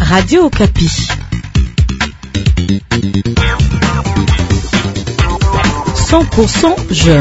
Radio Okapi. « 100% jeunes ».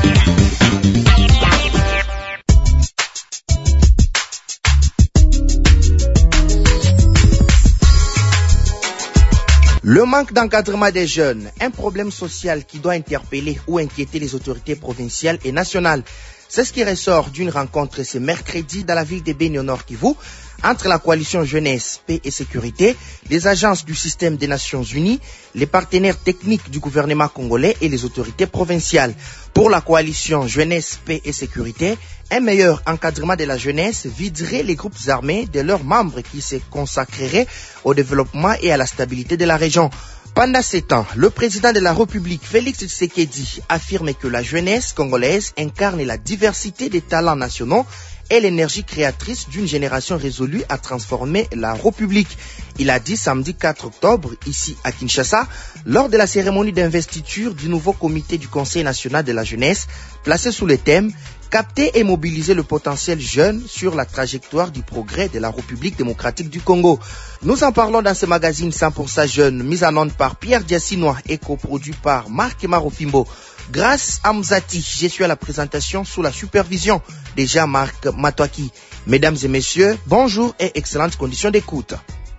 Le manque d'encadrement des jeunes, un problème social qui doit interpeller ou inquiéter les autorités provinciales et nationales. C'est ce qui ressort d'une rencontre ce mercredi dans la ville de Beni au Nord Kivu entre la coalition Jeunesse, Paix et Sécurité, les agences du système des Nations Unies, les partenaires techniques du gouvernement congolais et les autorités provinciales. Pour la coalition Jeunesse, Paix et Sécurité, un meilleur encadrement de la jeunesse viderait les groupes armés de leurs membres qui se consacreraient au développement et à la stabilité de la région. Pendant ces temps, le président de la République, Félix Tshisekedi, affirme que la jeunesse congolaise incarne la diversité des talents nationaux et l'énergie créatrice d'une génération résolue à transformer la République. Il a dit samedi 4 octobre, ici à Kinshasa, lors de la cérémonie d'investiture du nouveau comité du Conseil national de la jeunesse, placé sous le thème « Capter et mobiliser le potentiel jeune sur la trajectoire du progrès de la République démocratique du Congo ». Nous en parlons dans ce magazine 100% jeunes, mis en onde par Pierre Diassinois et coproduit par Marc Marofimbo. Grâce à Mzati, je suis à la présentation sous la supervision de Jean-Marc Matouaki. Mesdames et messieurs, bonjour et excellentes conditions d'écoute.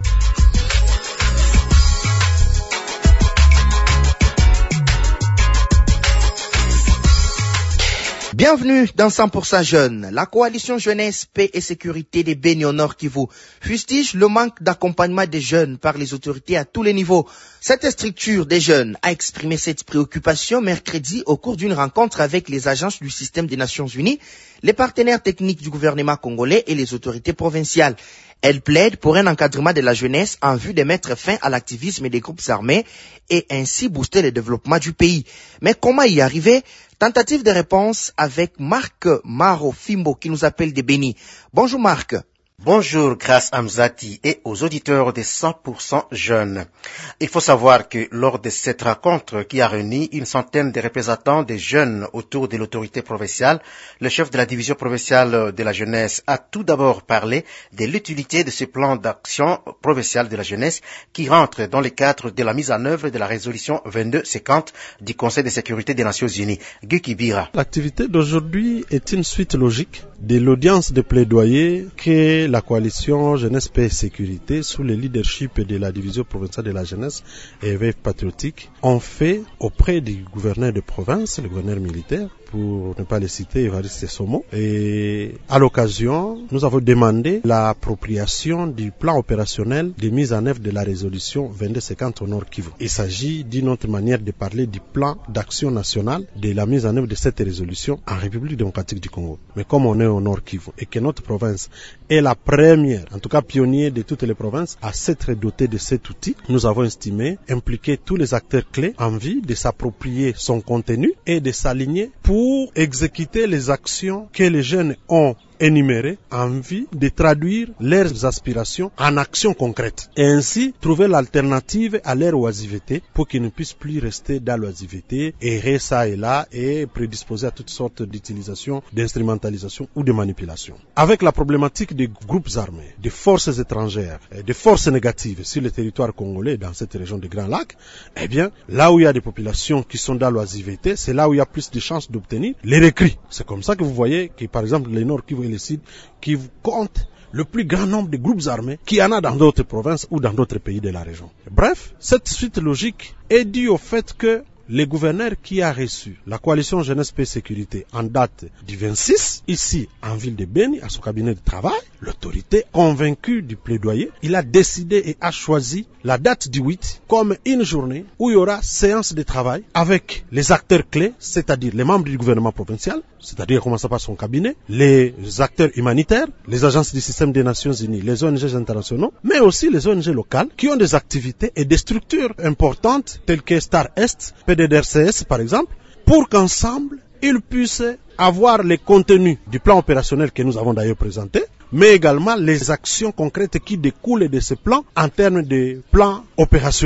Bienvenue dans 100% jeunes. La coalition Jeunesse, Paix et Sécurité des Beni au Nord Kivu fustige le manque d'accompagnement des jeunes par les autorités à tous les niveaux. Cette structure des jeunes a exprimé cette préoccupation mercredi au cours d'une rencontre avec les agences du système des Nations Unies, les partenaires techniques du gouvernement congolais et les autorités provinciales. Elle plaide pour un encadrement de la jeunesse en vue de mettre fin à l'activisme des groupes armés et ainsi booster le développement du pays. Mais comment y arriver? Tentative de réponse avec Marc Marofimbo qui nous appelle de Beni. Bonjour Marc. Bonjour grâce à Mzati et aux auditeurs des 100% jeunes. Il faut savoir que lors de cette rencontre qui a réuni une centaine de représentants des jeunes autour de l'autorité provinciale, le chef de la division provinciale de la jeunesse a tout d'abord parlé de l'utilité de ce plan d'action provincial de la jeunesse qui rentre dans le cadre de la mise en œuvre de la résolution 2250 du Conseil de sécurité des Nations Unies. Guy Kibira. L'activité d'aujourd'hui est une suite logique de l'audience de plaidoyer que la coalition Jeunesse, Paix et Sécurité, sous le leadership de la division provinciale de la jeunesse et éveil patriotique, ont fait auprès du gouverneur de province, le gouverneur militaire, pour ne pas le citer, Évariste Somo. Et à l'occasion, nous avons demandé l'appropriation du plan opérationnel de mise en œuvre de la résolution 2250 au Nord Kivu. Il s'agit d'une autre manière de parler du plan d'action nationale de la mise en œuvre de cette résolution en République démocratique du Congo. Mais comme on est au Nord Kivu et que notre province est la première, en tout cas pionnière de toutes les provinces, à s'être dotée de cet outil, nous avons estimé impliquer tous les acteurs clés en vue de s'approprier son contenu et de s'aligner pour exécuter les actions que les jeunes ont énumérées en vue de traduire leurs aspirations en actions concrètes et ainsi trouver l'alternative à leur oisiveté pour qu'ils ne puissent plus rester dans l'oisiveté, errer ça et là et prédisposer à toutes sortes d'utilisations, d'instrumentalisation ou de manipulation. Avec la problématique des groupes armés, des forces étrangères, des forces négatives sur le territoire congolais dans cette région des Grands Lacs, eh bien, là où il y a des populations qui sont dans l'oisiveté, c'est là où il y a plus de chances d'obtenir les recrues. C'est comme ça que vous voyez que par exemple les Nord Kivu et les Sud qui comptent le plus grand nombre de groupes armés qu'il y en a dans d'autres provinces ou dans d'autres pays de la région. Bref, cette suite logique est due au fait que le gouverneur qui a reçu la coalition Jeunesse, Paix et Sécurité en date du 26, ici en ville de Beni, à son cabinet de travail, l'autorité convaincue du plaidoyer, il a décidé et a choisi la date du 8 comme une journée où il y aura séance de travail avec les acteurs clés, c'est-à-dire les membres du gouvernement provincial, c'est-à-dire commençant par son cabinet, les acteurs humanitaires, les agences du système des Nations Unies, les ONG internationaux, mais aussi les ONG locales qui ont des activités et des structures importantes telles que Star Est, PDDRCS par exemple, pour qu'ensemble ils puissent avoir les contenus du plan opérationnel que nous avons d'ailleurs présenté, mais également les actions concrètes qui découlent de ce plan en termes de plan opérationnel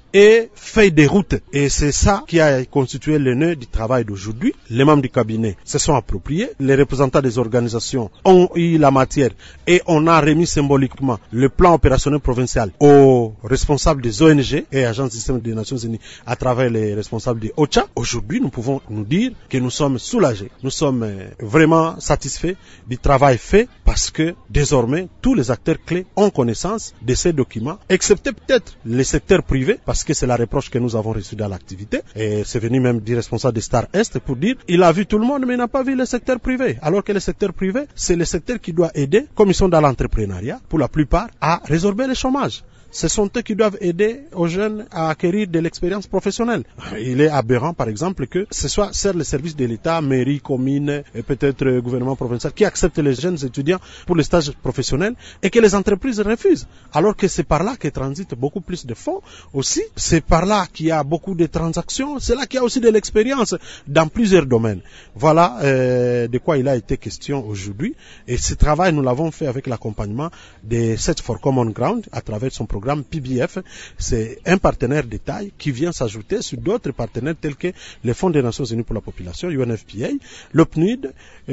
et fait des routes. Et c'est ça qui a constitué le nœud du travail d'aujourd'hui. Les membres du cabinet se sont appropriés, les représentants des organisations ont eu la matière et on a remis symboliquement le plan opérationnel provincial aux responsables des ONG et agences du système des Nations Unies à travers les responsables des OCHA. Aujourd'hui, nous pouvons nous dire que nous sommes soulagés, nous sommes vraiment satisfaits du travail fait parce que désormais tous les acteurs clés ont connaissance de ces documents, excepté peut-être les secteurs privés, parce que c'est la reproche que nous avons reçue dans l'activité. Et c'est venu même du responsable de Star Est pour dire il a vu tout le monde mais il n'a pas vu le secteur privé. Alors que le secteur privé, c'est le secteur qui doit aider, comme ils sont dans l'entrepreneuriat, pour la plupart, à résorber le chômage. Ce sont eux qui doivent aider aux jeunes à acquérir de l'expérience professionnelle. Il est aberrant, par exemple, que ce soit certes les services de l'État, mairie, commune et peut-être gouvernement provincial qui acceptent les jeunes étudiants pour les stages professionnels et que les entreprises refusent. Alors que c'est par là que transitent beaucoup plus de fonds aussi. C'est par là qu'il y a beaucoup de transactions. C'est là qu'il y a aussi de l'expérience dans plusieurs domaines. Voilà de quoi il a été question aujourd'hui. Et ce travail, nous l'avons fait avec l'accompagnement de Search for Common Ground à travers son programme PBF, c'est un partenaire de taille qui vient s'ajouter sur d'autres partenaires tels que les Fonds des Nations Unies pour la Population, UNFPA, l'OPNUD,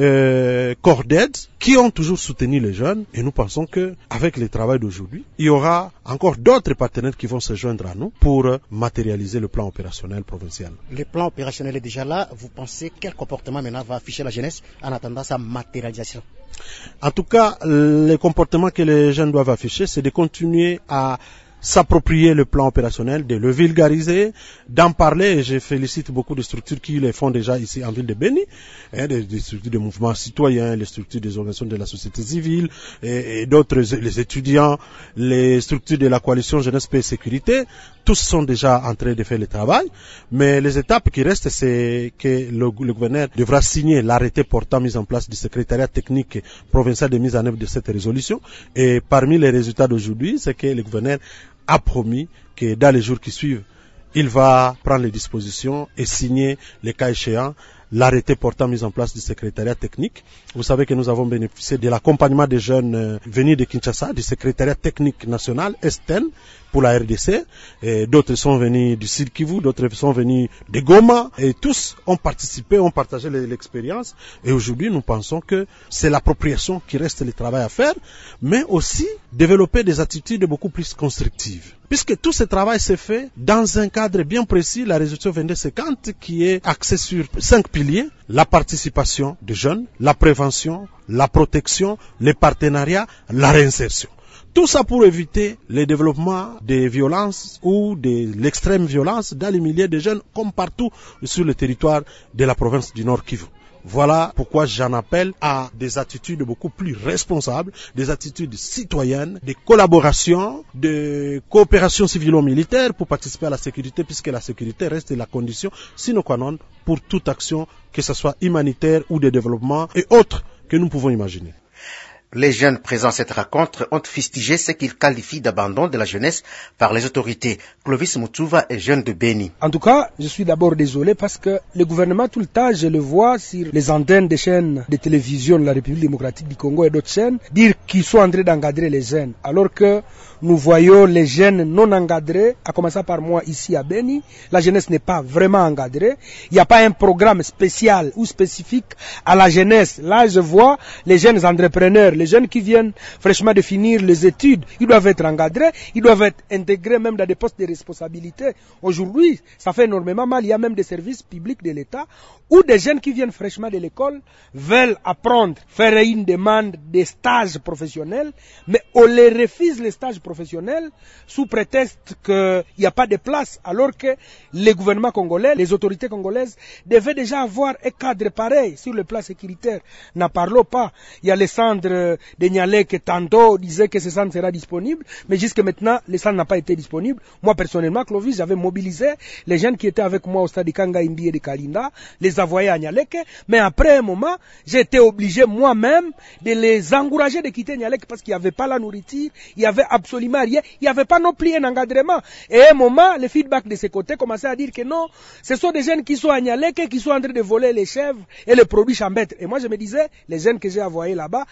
CORDED, qui ont toujours soutenu les jeunes. Et nous pensons que avec le travail d'aujourd'hui, il y aura encore d'autres partenaires qui vont se joindre à nous pour matérialiser le plan opérationnel provincial. Le plan opérationnel est déjà là. Vous pensez quel comportement maintenant va afficher la jeunesse en attendant sa matérialisation? En tout cas, le comportement que les jeunes doivent afficher, c'est de continuer à s'approprier le plan opérationnel, de le vulgariser, d'en parler. Et je félicite beaucoup de structures qui le font déjà ici en ville de Béni, des structures de mouvements citoyens, les structures des organisations de la société civile et d'autres, les étudiants, les structures de la coalition jeunesse, paix et sécurité. Tous sont déjà en train de faire le travail, mais les étapes qui restent, c'est que le gouverneur devra signer l'arrêté portant mise en place du secrétariat technique provincial de mise en œuvre de cette résolution. Et parmi les résultats d'aujourd'hui, c'est que le gouverneur a promis que dans les jours qui suivent, il va prendre les dispositions et signer, les cas échéants, l'arrêté portant mise en place du secrétariat technique. Vous savez que nous avons bénéficié de l'accompagnement des jeunes venus de Kinshasa, du secrétariat technique national, STN, pour la RDC. Et d'autres sont venus du Sud Kivu, d'autres sont venus de Goma. Et tous ont participé, ont partagé l'expérience. Et aujourd'hui, nous pensons que c'est l'appropriation qui reste le travail à faire, mais aussi développer des attitudes beaucoup plus constructives. Puisque tout ce travail s'est fait dans un cadre bien précis, la résolution 2250, qui est axée sur 5 piliers: la participation des jeunes, la prévention, la protection, les partenariats, la réinsertion. Tout ça pour éviter le développement des violences ou de l'extrême violence dans les milieux de jeunes, comme partout sur le territoire de la province du Nord Kivu. Voilà pourquoi j'en appelle à des attitudes beaucoup plus responsables, des attitudes citoyennes, de collaboration, de coopération civilo-militaire pour participer à la sécurité, puisque la sécurité reste la condition sine qua non pour toute action, que ce soit humanitaire ou de développement et autres que nous pouvons imaginer. Les jeunes présents à cette rencontre ont fustigé ce qu'ils qualifient d'abandon de la jeunesse par les autorités. Clovis Moutouva est jeune de Béni. En tout cas, je suis d'abord désolé parce que le gouvernement, tout le temps, je le vois sur les antennes des chaînes de télévision de la République démocratique du Congo et d'autres chaînes, dire qu'ils sont en train d'encadrer les jeunes. Alors que nous voyons les jeunes non encadrés, à commencer par moi ici à Béni, la jeunesse n'est pas vraiment encadrée. Il n'y a pas un programme spécial ou spécifique à la jeunesse. Là, je vois les jeunes entrepreneurs, les jeunes qui viennent fraîchement de finir les études, ils doivent être encadrés, ils doivent être intégrés même dans des postes de responsabilité. Aujourd'hui, ça fait énormément mal. Il y a même des services publics de l'État où des jeunes qui viennent fraîchement de l'école veulent apprendre, faire une demande des stages professionnels, mais on les refuse les stages professionnels sous prétexte qu'il n'y a pas de place, alors que les gouvernements congolais, les autorités congolaises devaient déjà avoir un cadre pareil sur le plan sécuritaire. N'en parlons pas. Il y a les centres de Nialé que tantôt disaient que ce centre sera disponible, mais jusqu'à maintenant, le centre n'a pas été disponible. Moi, personnellement, Clovis, j'avais mobilisé les jeunes qui étaient avec moi au stade de Kanga Indi et de Kalinda, les envoyer à Nialeke, mais après un moment, j'ai été obligé moi-même de les encourager de quitter Nialeke parce qu'il n'y avait pas la nourriture, il n'y avait absolument rien, il n'y avait pas non plus un encadrement. Et à un moment, le feedback de ces côtés commençait à dire que non, ce sont des jeunes qui sont à Nialeke, qui sont en train de voler les chèvres et les produits champêtres. Et moi, je me disais, les jeunes que j'ai envoyés là-bas, ils ne sont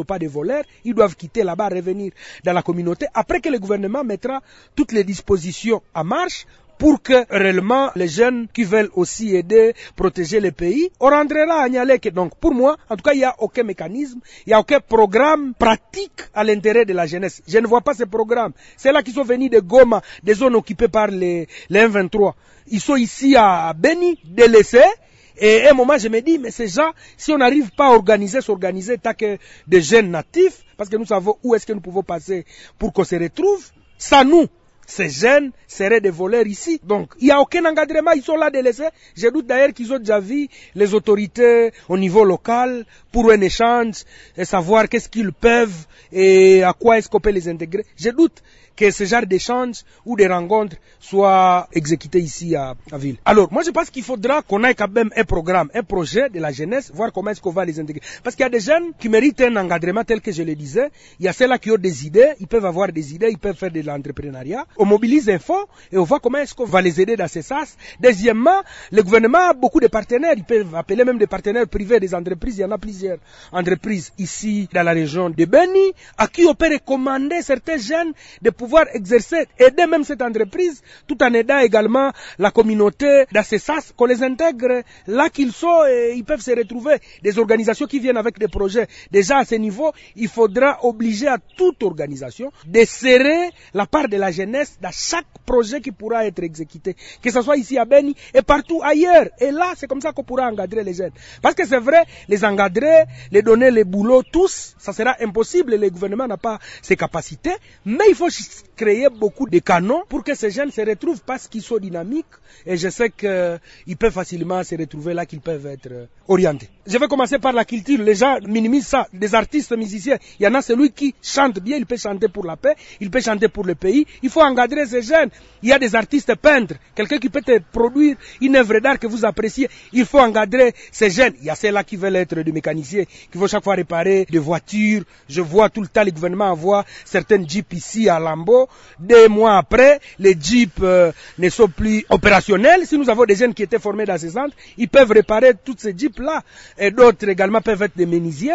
sont pas des voleurs, ils doivent quitter là-bas, revenir dans la communauté, après que le gouvernement mettra toutes les dispositions en marche pour que réellement les jeunes qui veulent aussi aider, protéger le pays, on rendra à Nialeke. Donc pour moi, en tout cas, il n'y a aucun mécanisme, il n'y a aucun programme pratique à l'intérêt de la jeunesse. Je ne vois pas ces programmes. C'est là qu'ils sont venus de Goma, des zones occupées par les M23. Ils sont ici à Beni, délaissés. Et à un moment, je me dis, mais ces gens, si on n'arrive pas à s'organiser tant que des jeunes natifs, parce que nous savons où est-ce que nous pouvons passer pour qu'on se retrouve, sans nous, ces jeunes seraient des voleurs ici. Donc, il n'y a aucun encadrement, ils sont là délaissés. Je doute d'ailleurs qu'ils ont déjà vu les autorités au niveau local pour un échange et savoir qu'est-ce qu'ils peuvent et à quoi est-ce qu'on peut les intégrer. Je doute que ce genre d'échange ou de rencontres soit exécuté ici à Ville. Alors, moi je pense qu'il faudra qu'on ait quand même un programme, un projet de la jeunesse, voir comment est-ce qu'on va les intégrer. Parce qu'il y a des jeunes qui méritent un encadrement tel que je le disais. Il y a ceux-là qui ont des idées, ils peuvent avoir des idées, ils peuvent faire de l'entrepreneuriat. On mobilise des fonds et on voit comment est-ce qu'on va les aider dans ce sens. Deuxièmement, le gouvernement a beaucoup de partenaires, ils peuvent appeler même des partenaires privés, des entreprises. Il y en a plusieurs entreprises ici dans la région de Beni à qui on peut recommander certains jeunes de pouvoir exercer, aider même cette entreprise, tout en aidant également la communauté dans ce sens, qu'on les intègre là qu'ils sont et ils peuvent se retrouver. Des organisations qui viennent avec des projets. Déjà à ce niveau, il faudra obliger à toute organisation de serrer la part de la jeunesse dans chaque projet qui pourra être exécuté. Que ce soit ici à Beni et partout ailleurs. Et là, c'est comme ça qu'on pourra encadrer les jeunes. Parce que c'est vrai, les encadrer, les donner les boulots tous, ça sera impossible. Le gouvernement n'a pas ces capacités. Mais il faut créer beaucoup de canaux pour que ces jeunes se retrouvent parce qu'ils sont dynamiques et je sais qu'ils peuvent facilement se retrouver là qu'ils peuvent être orientés. Je vais commencer par la culture. Les gens minimisent ça. Des artistes musiciens, il y en a celui qui chante bien, il peut chanter pour la paix, il peut chanter pour le pays. Il faut encadrer ces jeunes. Il y a des artistes peintres, quelqu'un qui peut te produire une œuvre d'art que vous appréciez. Il faut encadrer ces jeunes. Il y a ceux-là qui veulent être des mécaniciens, qui vont chaque fois réparer des voitures. Je vois tout le temps le gouvernement envoie certaines jeeps ici à Lambeau. 2 mois après, les jeeps ne sont plus opérationnels. Si nous avons des jeunes qui étaient formés dans ces centres, ils peuvent réparer toutes ces jeeps-là. Et d'autres également peuvent être des menuisiers.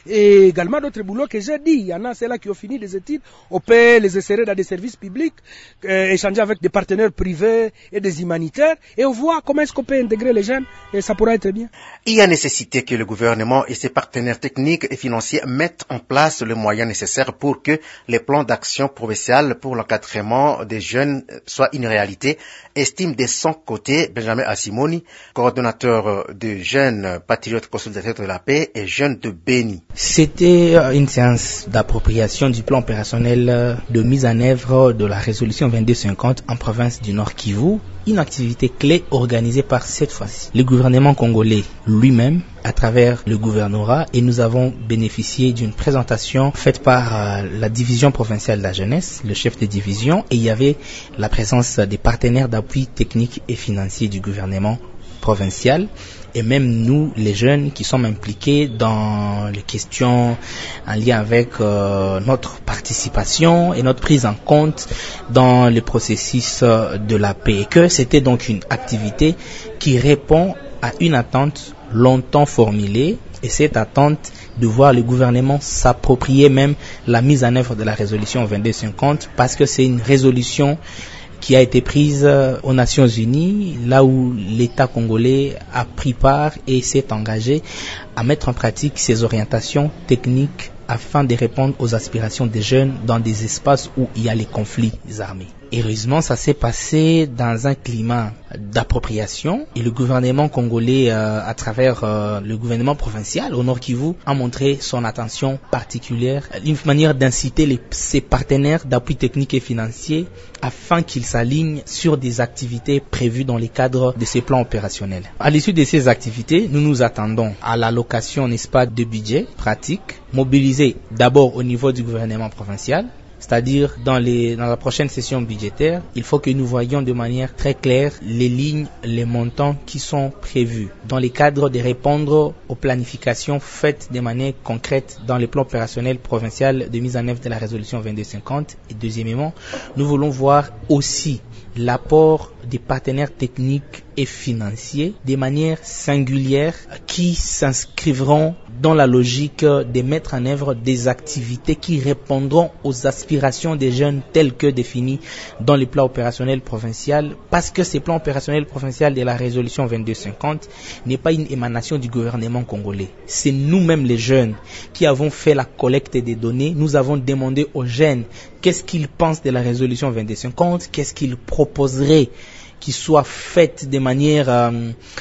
Et également d'autres boulots que j'ai dit. Il y en a ceux-là qui ont fini des études. On peut les insérer dans des services publics, échanger avec des partenaires privés et des humanitaires. Et on voit comment est-ce qu'on peut intégrer les jeunes. Et ça pourra être bien. Il y a nécessité que le gouvernement et ses partenaires techniques et financiers mettent en place les moyens nécessaires pour que les plans d'action provincial pour l'encadrement des jeunes soient une réalité, estime de son côté Benjamin Asimoni, coordonnateur de jeunes patriotes consolidateurs de la paix et jeunes de Beni. C'était une séance d'appropriation du plan opérationnel de mise en œuvre de la résolution 2250 en province du Nord Kivu, une activité clé organisée par cette fois-ci le gouvernement congolais lui-même à travers le gouvernorat, et nous avons bénéficié d'une présentation faite par la division provinciale de la jeunesse, le chef de division, et il y avait la présence des partenaires d'appui technique et financier du gouvernement provincial, et même nous, les jeunes qui sommes impliqués dans les questions en lien avec notre participation et notre prise en compte dans le processus de la paix. Et que c'était donc une activité qui répond à une attente longtemps formulée, et cette attente de voir le gouvernement s'approprier même la mise en œuvre de la résolution 2250, parce que c'est une résolution qui a été prise aux Nations Unies, là où l'État congolais a pris part et s'est engagé à mettre en pratique ses orientations techniques afin de répondre aux aspirations des jeunes dans des espaces où il y a les conflits armés. Heureusement, ça s'est passé dans un climat d'appropriation, et le gouvernement congolais, à travers le gouvernement provincial au Nord Kivu, a montré son attention particulière, une manière d'inciter ses partenaires d'appui technique et financier afin qu'ils s'alignent sur des activités prévues dans les cadres de ces plans opérationnels. À l'issue de ces activités, nous nous attendons à l'allocation, n'est-ce pas, de budget pratique, mobilisé d'abord au niveau du gouvernement provincial, c'est-à-dire dans la prochaine session budgétaire, il faut que nous voyions de manière très claire les lignes, les montants qui sont prévus dans les cadres de répondre aux planifications faites de manière concrète dans les plans opérationnels provincial de mise en œuvre de la résolution 2250. Et deuxièmement, nous voulons voir aussi l'apport des partenaires techniques et financiers de manière singulière qui s'inscrivront dans la logique de mettre en œuvre des activités qui répondront aux aspirations des jeunes telles que définies dans les plans opérationnels provinciaux, parce que ces plans opérationnels provinciaux de la résolution 2250 n'est pas une émanation du gouvernement congolais. C'est nous-mêmes les jeunes qui avons fait la collecte des données. Nous avons demandé aux jeunes qu'est-ce qu'ils pensent de la résolution 2250, qu'est-ce qu'ils proposeraient qui soit faite de manière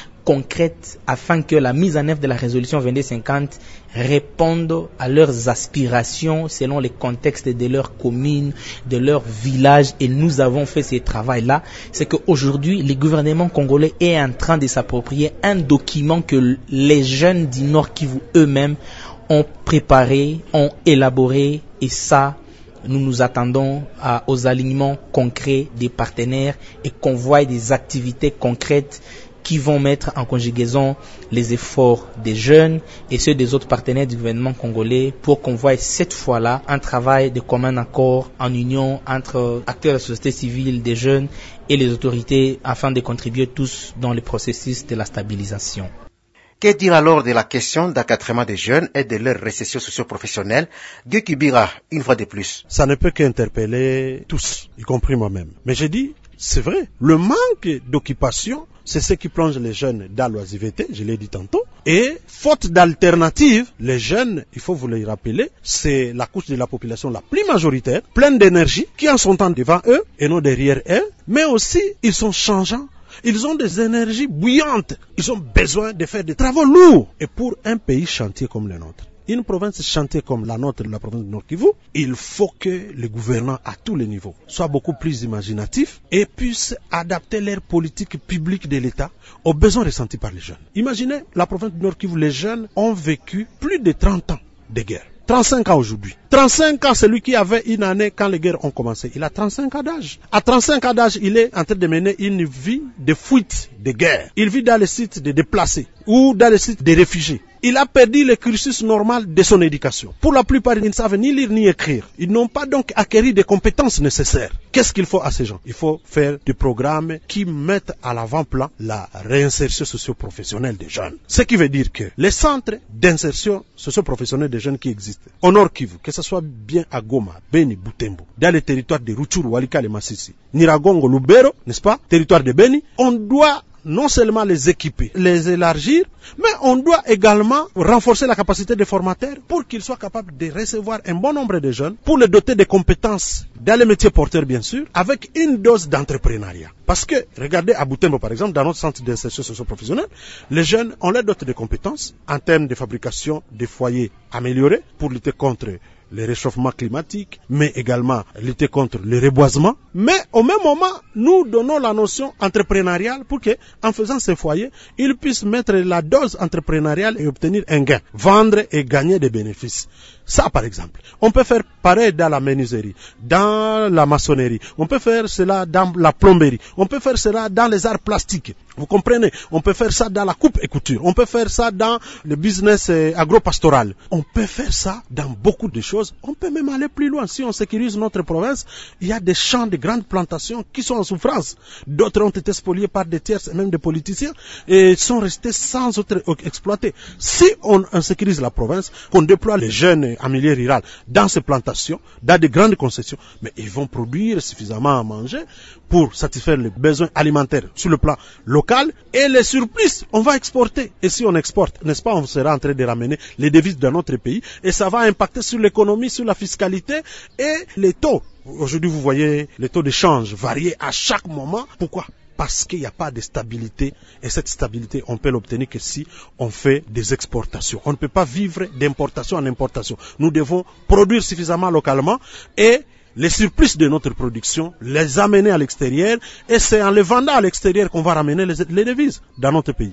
concrète afin que la mise en œuvre de la résolution 2250 réponde à leurs aspirations selon les contextes de leur commune, de leur village. Et nous avons fait ce travail-là. C'est qu'aujourd'hui, le gouvernement congolais est en train de s'approprier un document que les jeunes du Nord Kivu eux-mêmes ont préparé, ont élaboré, et ça, nous nous attendons aux alignements concrets des partenaires et qu'on voie des activités concrètes qui vont mettre en conjugaison les efforts des jeunes et ceux des autres partenaires du gouvernement congolais pour qu'on voie cette fois-là un travail de commun accord en union entre acteurs de la société civile, des jeunes et les autorités afin de contribuer tous dans le processus de la stabilisation. Que dire alors de la question d'encadrement des jeunes et de leur récession socio-professionnelle? Guy Kibira, une fois de plus. Ça ne peut qu'interpeller tous, y compris moi-même. Mais j'ai dit, c'est vrai, le manque d'occupation, c'est ce qui plonge les jeunes dans l'oisiveté, je l'ai dit tantôt. Et faute d'alternative, les jeunes, il faut vous le rappeler, c'est la couche de la population la plus majoritaire, pleine d'énergie, qui en sont en devant eux et non derrière eux. Mais aussi, ils sont changeants. Ils ont des énergies bouillantes. Ils ont besoin de faire des travaux lourds. Et pour un pays chantier comme le nôtre, une province chantier comme la nôtre, la province du Nord Kivu, il faut que les gouvernants à tous les niveaux soient beaucoup plus imaginatifs et puissent adapter leur politique publique de l'État aux besoins ressentis par les jeunes. Imaginez, la province du Nord Kivu, les jeunes ont vécu plus de 30 ans de guerre. 35 ans aujourd'hui. 35 ans, celui qui avait une année quand les guerres ont commencé, il a 35 ans d'âge. À 35 ans d'âge, il est en train de mener une vie de fuite, de guerre. Il vit dans les sites de déplacés ou dans les sites de réfugiés. Il a perdu le cursus normal de son éducation. Pour la plupart, ils ne savent ni lire ni écrire. Ils n'ont pas donc acquis des compétences nécessaires. Qu'est-ce qu'il faut à ces gens? Il faut faire des programmes qui mettent à l'avant-plan la réinsertion socio-professionnelle des jeunes. Ce qui veut dire que les centres d'insertion socio-professionnelle des jeunes qui existent au Nord Kivu, que ce soit bien à Goma, Beni, Butembo, dans les territoires de Rutshuru, Walikale et Masisi, Nyiragongo, Lubero, n'est-ce pas, territoire de Beni, on doit non seulement les équiper, les élargir, mais on doit également renforcer la capacité des formateurs pour qu'ils soient capables de recevoir un bon nombre de jeunes, pour les doter de compétences dans les métiers porteurs bien sûr, avec une dose d'entrepreneuriat. Parce que, regardez à Butembo par exemple, dans notre centre d'insertion socio-professionnelle, les jeunes, on leur dote de compétences en termes de fabrication des foyers améliorés pour lutter contre le réchauffement climatique, mais également lutter contre le reboisement. Mais au même moment, nous donnons la notion entrepreneuriale pour que, en faisant ces foyers, ils puissent mettre la dose entrepreneuriale et obtenir un gain, vendre et gagner des bénéfices. Ça, par exemple. On peut faire pareil dans la menuiserie, dans la maçonnerie. On peut faire cela dans la plomberie. On peut faire cela dans les arts plastiques. Vous comprenez? On peut faire ça dans la coupe et couture. On peut faire ça dans le business agro-pastoral. On peut faire ça dans beaucoup de choses. On peut même aller plus loin. Si on sécurise notre province, il y a des champs de grandes plantations qui sont en souffrance. D'autres ont été spoliés par des tiers et même des politiciens et sont restés sans être exploités. Si on sécurise la province, qu'on déploie les jeunes en milieu rural dans ces plantations, dans de grandes concessions, mais ils vont produire suffisamment à manger pour satisfaire les besoins alimentaires sur le plan local, et les surplus, on va exporter. Et si on exporte, n'est-ce pas, on sera en train de ramener les devises dans notre pays, et ça va impacter sur l'économie, sur la fiscalité et les taux. Aujourd'hui, vous voyez les taux d'échange varier à chaque moment. Pourquoi? Parce qu'il n'y a pas de stabilité, et cette stabilité, on peut l'obtenir que si on fait des exportations. On ne peut pas vivre d'importation en importation. Nous devons produire suffisamment localement et les surplus de notre production, les amener à l'extérieur, et c'est en les vendant à l'extérieur qu'on va ramener les devises dans notre pays.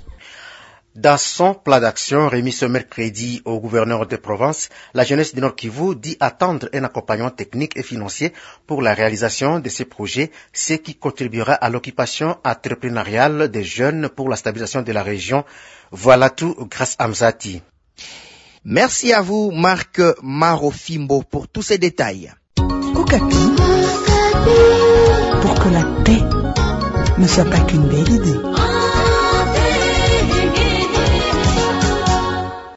Dans son plan d'action remis ce mercredi au gouverneur de Provence, la jeunesse du Nord Kivu dit attendre un accompagnement technique et financier pour la réalisation de ces projets, ce qui contribuera à l'occupation entrepreneuriale des jeunes pour la stabilisation de la région. Voilà tout grâce à Mzati. Merci à vous, Marc Marofimbo, pour tous ces détails. Okapi, pour que la paix ne soit pas qu'une belle idée.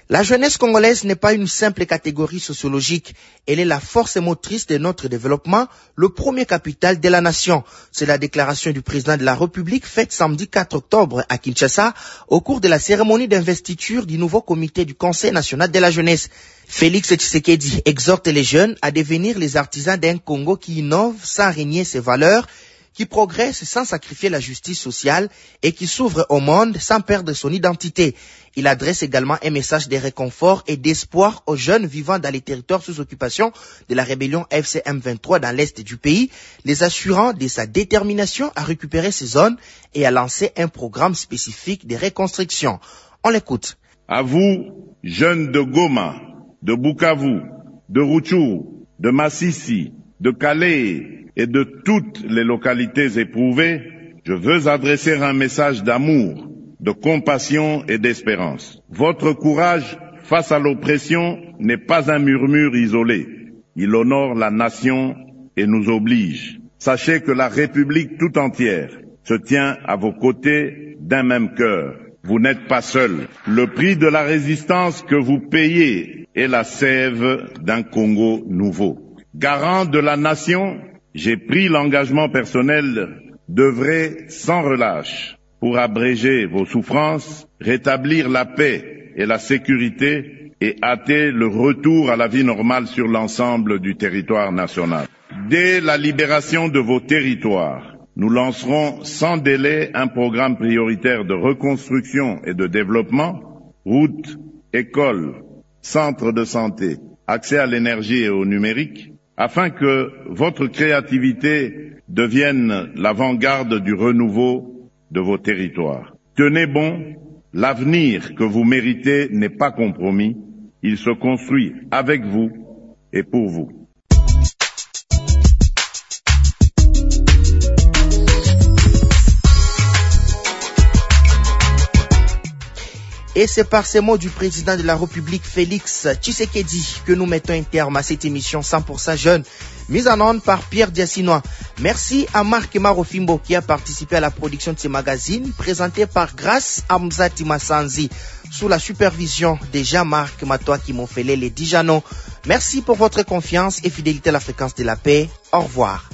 La jeunesse congolaise n'est pas une simple catégorie sociologique. Elle est la force motrice de notre développement, le premier capital de la nation. C'est la déclaration du président de la République faite samedi 4 octobre à Kinshasa au cours de la cérémonie d'investiture du nouveau comité du Conseil national de la jeunesse. Félix Tshisekedi exhorte les jeunes à devenir les artisans d'un Congo qui innove sans renier ses valeurs, qui progresse sans sacrifier la justice sociale et qui s'ouvre au monde sans perdre son identité. Il adresse également un message de réconfort et d'espoir aux jeunes vivant dans les territoires sous occupation de la rébellion FCM23 dans l'est du pays, les assurant de sa détermination à récupérer ces zones et à lancer un programme spécifique de reconstruction. On l'écoute. À vous, jeunes de Goma, de Bukavu, de Rutshuru, de Masisi, de Calais et de toutes les localités éprouvées, je veux adresser un message d'amour, de compassion et d'espérance. Votre courage face à l'oppression n'est pas un murmure isolé. Il honore la nation et nous oblige. Sachez que la République tout entière se tient à vos côtés d'un même cœur. Vous n'êtes pas seuls. Le prix de la résistance que vous payez est la sève d'un Congo nouveau. Garant de la nation, j'ai pris l'engagement personnel d'œuvrer sans relâche pour abréger vos souffrances, rétablir la paix et la sécurité et hâter le retour à la vie normale sur l'ensemble du territoire national. Dès la libération de vos territoires, nous lancerons sans délai un programme prioritaire de reconstruction et de développement, routes, écoles, centres de santé, accès à l'énergie et au numérique, afin que votre créativité devienne l'avant-garde du renouveau de vos territoires. Tenez bon, l'avenir que vous méritez n'est pas compromis, il se construit avec vous et pour vous. Et c'est par ces mots du président de la République, Félix Tshisekedi, que nous mettons un terme à cette émission 100% jeune, mise en onde par Pierre Diassinois. Merci à Marc Marofimbo qui a participé à la production de ce magazine, présenté par Grace Amzati Massanzi, sous la supervision de Jean-Marc Matoa qui m'ont fait les Dijano. Merci pour votre confiance et fidélité à la fréquence de la paix. Au revoir.